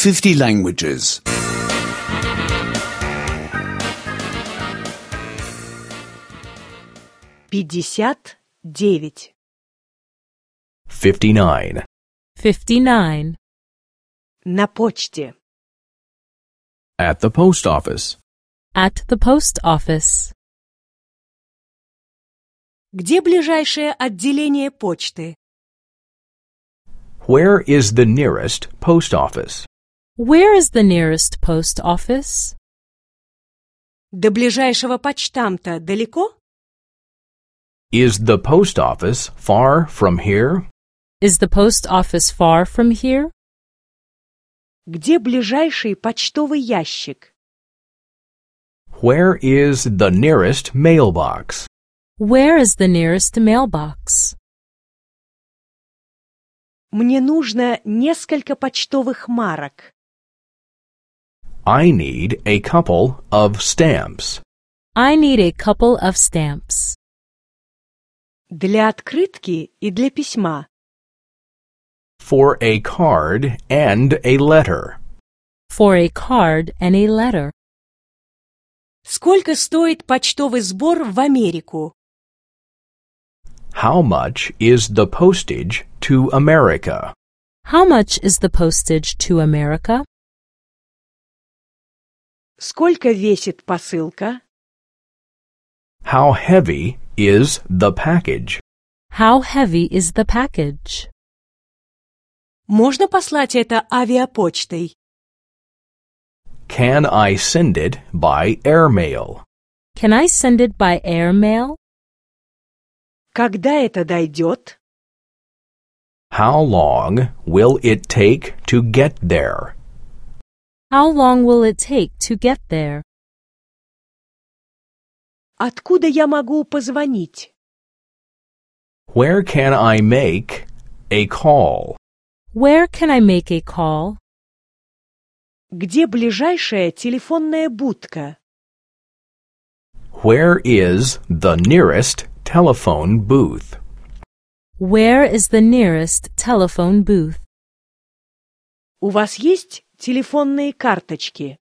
50 languages. 59. 59. 59. На почте. At the post office. At the post office. Где ближайшее отделение почты? Where is the nearest post office? Where is the nearest post office? До ближайшего почтамта далеко? Is the post office far from here? Is the post office far from here? Где ближайший почтовый ящик? Where is the nearest mailbox? Where is the nearest mailbox? Мне нужно несколько почтовых марок. I need a couple of stamps. I need a couple of stamps. Для открытки и для письма. For a card and a letter. For a card and a letter. Сколько стоит почтовый сбор в Америку? How much is the postage to America? How much is the postage to America? Сколько весит посылка? How heavy is the package? How heavy is the package? Можно послать это авиапочтой? Can I send it by airmail? Can I send it by airmail? Когда это дойдет? How long will it take to get there? How long will it take to get there? Откуда я могу позвонить? Where can I make a call? Where can I make a call? Где ближайшая телефонная будка? Where is the nearest telephone booth? Where is the nearest telephone booth? У вас есть телефонные карточки?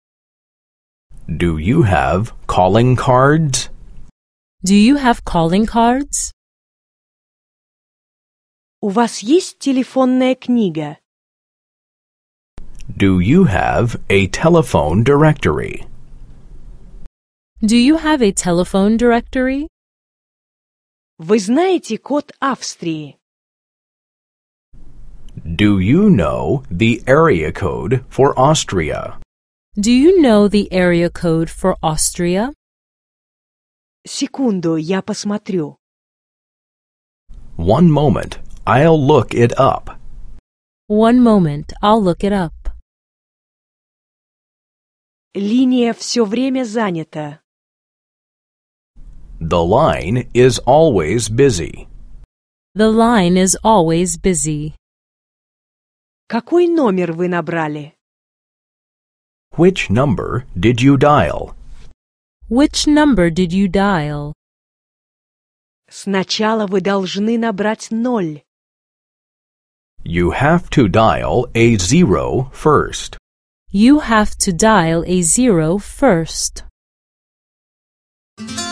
Do you have calling cards? Do you have calling cards? У вас есть телефонная книга? Do you have a telephone directory? Do you have a telephone directory? Вы знаете код Австрии? Do you know the area code for Austria? Do you know the area code for Austria? Секунду, я посмотрю. One moment, I'll look it up. One moment, I'll look it up. Линия все время занята. The line is always busy. The line is always busy. Какой номер вы набрали? Which number did you dial? Which number did you dial? Сначала вы должны набрать 0. You have to dial a 0 first. You have to dial a 0 first.